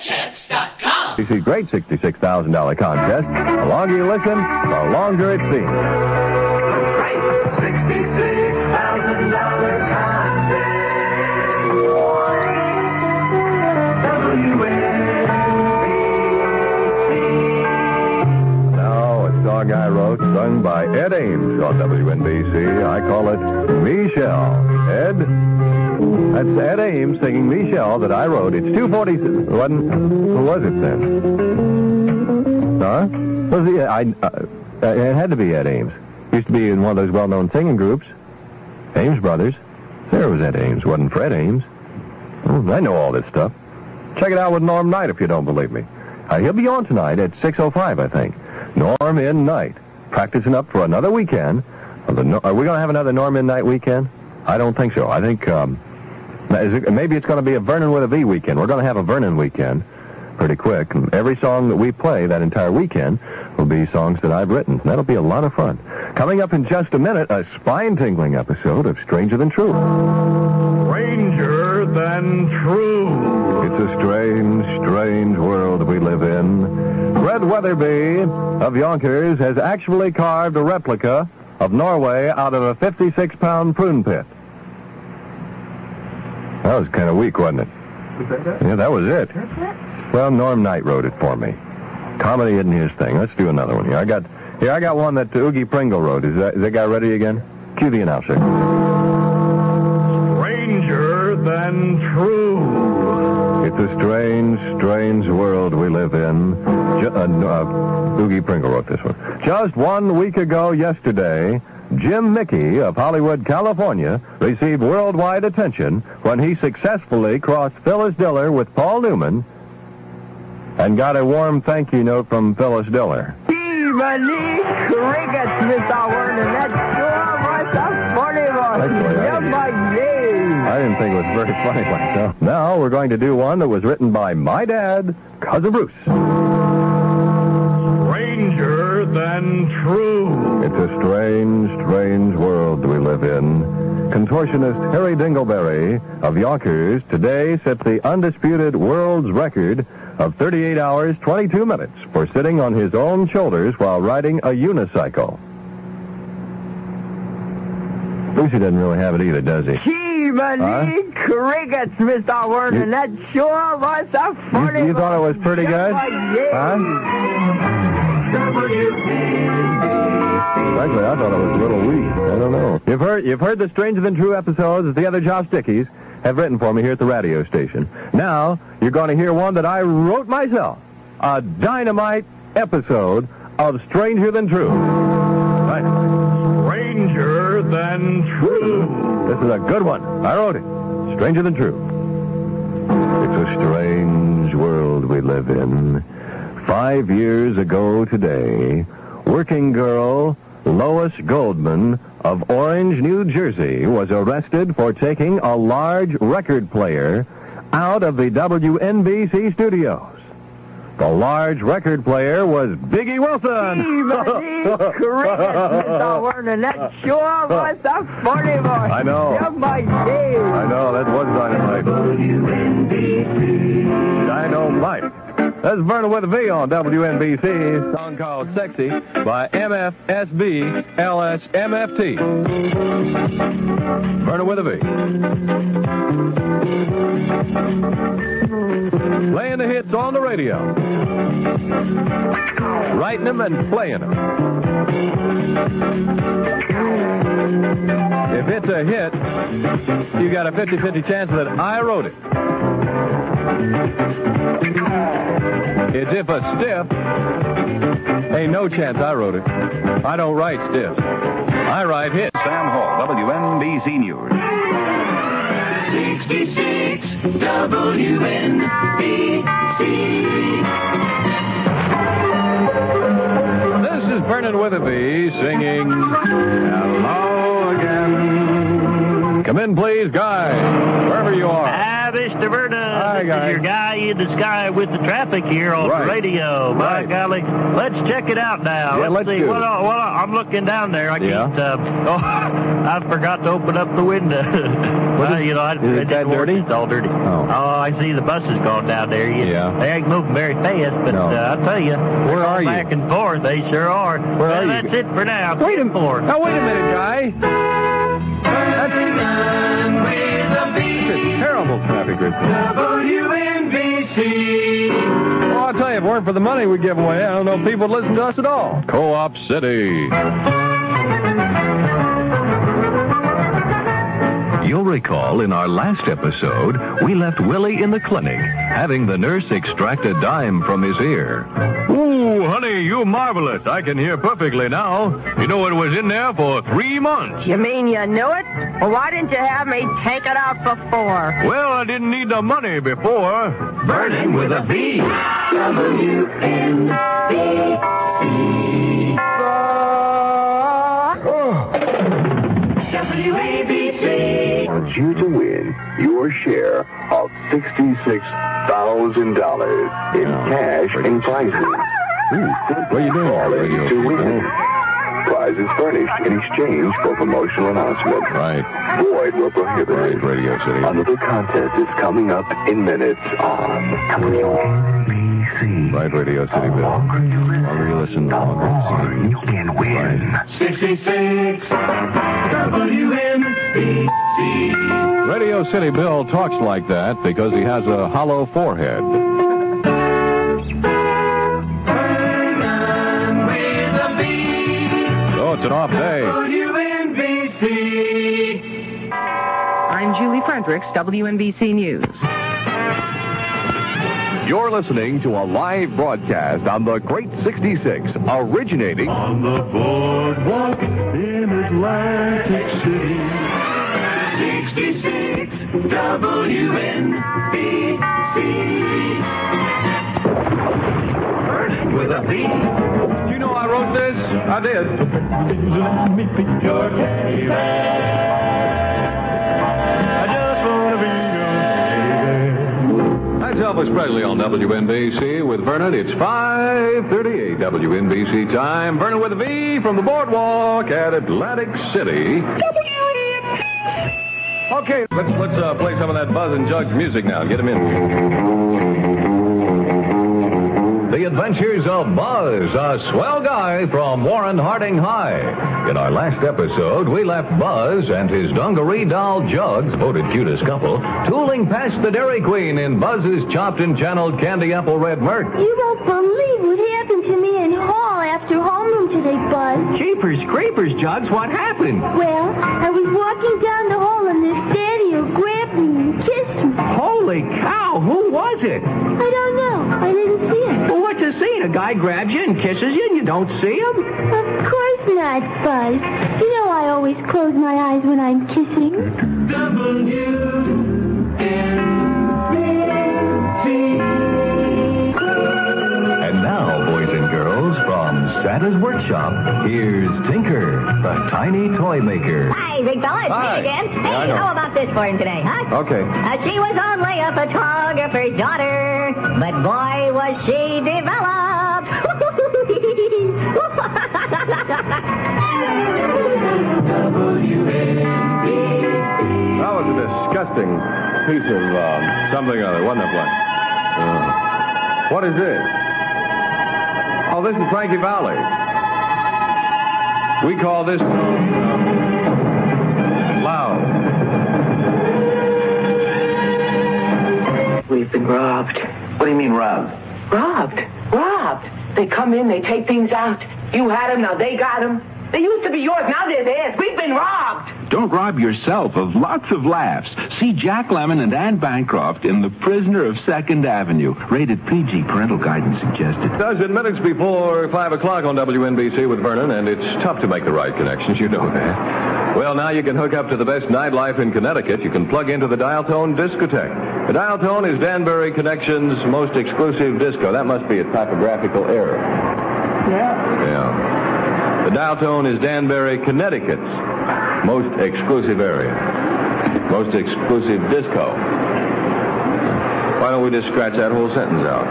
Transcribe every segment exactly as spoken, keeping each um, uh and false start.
chance dot com. You see, great sixty-six thousand dollars contest. The longer you listen, the longer it seems. Great sixty-six thousand dollars contest. W N B C. Now, a song I wrote, sung by Ed Ames on W N B C. I call it Michelle. Ed? That's Ed Ames singing Michelle that I wrote. It's two forty-six. Wasn't, who was it then? Huh? Was he, I, uh, it had to be Ed Ames. Used to be in one of those well-known singing groups. Ames Brothers. There was Ed Ames. Wasn't Fred Ames. Oh, I know all this stuff. Check it out with Norm Knight if you don't believe me. Uh, he'll be on tonight at six oh five, I think. Norm in Knight. Practicing up for another weekend. Are we going to have another Norm in Knight weekend? I don't think so. I think... Um, Is it, maybe it's going to be a Vernon with a V weekend. We're going to have a Vernon weekend pretty quick. And every song that we play that entire weekend will be songs that I've written. That'll be a lot of fun. Coming up in just a minute, a spine-tingling episode of Stranger Than True. Stranger Than True. It's a strange, strange world we live in. Fred Weatherby of Yonkers has actually carved a replica of Norway out of a fifty-six pound prune pit. That was kind of weak, wasn't it? Was that that? Yeah, that was it. That's it? Well, Norm Knight wrote it for me. Comedy isn't his thing. Let's do another one here. I got here. I got one that Oogie Pringle wrote. Is that, is that guy ready again? Cue the announcer. Stranger Than True. It's a strange, strange world we live in. Ju- uh, uh, Oogie Pringle wrote this one. Just one week ago yesterday, Jim Mickey of Hollywood, California, received worldwide attention when he successfully crossed Phyllis Diller with Paul Newman and got a warm thank you note from Phyllis Diller. Evening crickets, Mister Warren, that sure was a funny one. Actually, I- Yeah, my name. I didn't think it was very funny myself. Now we're going to do one that was written by my dad, Cousin Bruce. Stranger Than True. It's a strange, strange world we live in. Contortionist Harry Dingleberry of Yonkers today set the undisputed world's record of thirty-eight hours, twenty-two minutes for sitting on his own shoulders while riding a unicycle. Lucy doesn't really have it either, does he? Evening crickets, Mister Warren, You- that sure was a funny You, you thought it was pretty good? Yeah, my name. Huh? Frankly, I thought it was a little weak. I don't know. You've heard you've heard the Stranger Than True episodes that the other Josh Dickies have written for me here at the radio station. Now, you're going to hear one that I wrote myself. A dynamite episode of Stranger Than True. Right. Stranger Than True. This is a good one. I wrote it. Stranger Than True. It's a strange world we live in. Five years ago today, working girl Lois Goldman of Orange, New Jersey, was arrested for taking a large record player out of the W N B C studios. The large record player was Biggie Wilson. Evening crickets, Mister Warren, that sure was a funny one. I know. Yeah, my name. I know, that was dynamite. W N B C. Dynamite. That's Vernon with a V on W N B C. A song called Sexy by M F S B L S M F T. Vernon with a V. Playing the hits on the radio. Writing them and playing them. If it's a hit, you got a fifty-fifty chance that I wrote it. It's if a stiff, ain't no chance I wrote it. I don't write stiffs. I write hits. Sam Hall, W N B C News. sixty-six W N B C. This is Vernon Witherby singing Hello Again. Come in, please, guys, wherever you are. Hi, Mister Vernon. Hi, this guy. is your guy in the sky with the traffic here on Right. the radio. By Right. golly, let's check it out now. Yeah, let's, let's see. do What, it. I- what I- I'm looking down there. I Yeah. can't. Uh, oh, I forgot to open up the window. well, is- you know, I, is I it didn't that want- dirty? It's all dirty. Oh. I see the bus is going down there. You, Yeah. They ain't moving very fast, but No. uh, I tell you, Where are you? back and forth. They sure are. Where well, are you? that's it for now. Wait a minute. Forth. Now, wait a minute, guy. That's a terrible traffic report. W N B C. Well, I'll tell you, if it weren't for the money we give away, I don't know if people would listen to us at all. Co-op City. You'll recall in our last episode, we left Willie in the clinic, having the nurse extract a dime from his ear. Ooh, honey, you're marvelous. I can hear perfectly now. You know, it was in there for three months. You mean you knew it? Well, why didn't you have me take it out before? Well, I didn't need the money before. Vernon with a V. W N B C. W A B C. wants you to win your share of sixty-six thousand dollars in cash and prizes. What are you doing? Call in Radio to win. Prizes furnished in exchange for promotional announcements. Right. Void were prohibited. Right, Radio City. Another contest is coming up in minutes on W N B C. Right, Radio City, The Bill. longer you listen, Longer you listen, the longer more it's you can win. sixty-six. W N B C. Radio City Bill talks like that because he has a hollow forehead. Vernon with a V. So it's an off day. W N B C. I'm Julie Fredericks, W N B C News. You're listening to a live broadcast on the Great sixty-six, originating On the boardwalk in Atlantic City. sixty-six W N B C. Vernon with a V. You know I wrote this? I did. Let me be your baby. I just want to be your baby. That's Elvis Presley on W N B C with Vernon. It's five thirty-eight W N B C time. Vernon with a V from the boardwalk at Atlantic City. Okay, let's let's uh, play some of that Buzz and Jugs music now. Get him in. The Adventures of Buzz, a swell guy from Warren Harding High. In our last episode, we left Buzz and his dungaree doll Jugs, voted cutest couple, tooling past the Dairy Queen in Buzz's chopped and channeled candy apple red Merc. You won't believe what happened to me in Hall after homeroom today, Buzz. Jeepers creepers, Jugs, what happened? Well, I was walking down the hall and this daddy grabbed me and kissed me. Holy cow, who was it? I don't know. I didn't see him. Well, what's the scene? A guy grabs you and kisses you and you don't see him? Of course not, Buzz. You know I always close my eyes when I'm kissing. W N B C. And now, boys and girls, from Santa's Workshop, here's Tinker, the tiny toy maker. Hi, big fella. It's Hi. me again. Yeah, Hey, I know. how about this for him today, huh? Okay. Uh, she was only a photographer's daughter, but boy, was she developed. That was a disgusting piece of um, something or other, wasn't it, Black? Uh, what is this? Oh, this is Frankie Valley. We call this um, loud. We've been robbed. What do you mean robbed? Robbed. Robbed. They come in, they take things out. You had them, now they got them. They used to be yours, now they're theirs. We've been robbed. Don't rob yourself of lots of laughs. See Jack Lemmon and Anne Bancroft in The Prisoner of Second Avenue. Rated P G. Parental guidance suggested. Does it minutes before five o'clock on W N B C with Vernon, and it's tough to make the right connections, you know that. Well, now you can hook up to the best nightlife in Connecticut. You can plug into the Dial Tone Discotheque. The Dial Tone is Danbury Connection's most exclusive disco. That must be a typographical error. Yeah. Yeah. The Dial Tone is Danbury, Connecticut's most exclusive area. Most exclusive disco. Why don't we just scratch that whole sentence out?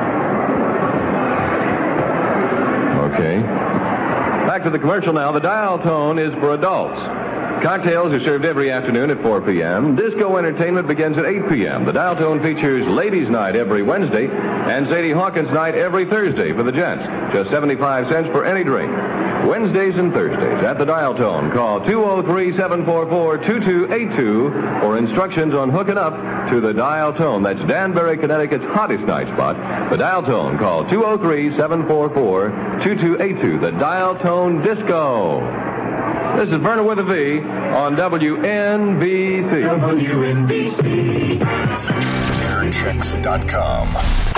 Okay. Back to the commercial now. The dial tone is for adults. Cocktails are served every afternoon at four p.m. Disco entertainment begins at eight p.m. The dial tone features Ladies' Night every Wednesday and Sadie Hawkins Night every Thursday for the gents. Just seventy-five cents for any drink. Wednesdays and Thursdays at the dial tone. Call two oh three, seven four four, two two eight two for instructions on hooking up to the dial tone. That's Danbury, Connecticut's hottest night spot. The dial tone. Call two oh three, seven four four, two two eight two. The dial tone disco. This is Verna with a V on W N B C. W N B C. air checks dot com.